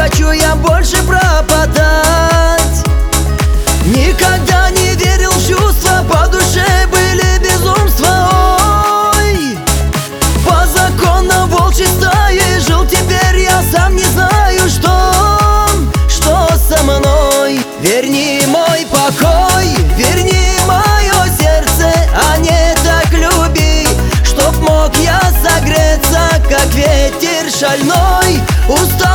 хочу я больше пропадать. Никогда не верил в чувства, по душе были безумства. Ой, по законам волчьей стаи жил, теперь я сам не знаю, что со мной. Верни мой покой, верни мое сердце, а не так люби, чтоб мог я согреться, как ветер шальной. Устал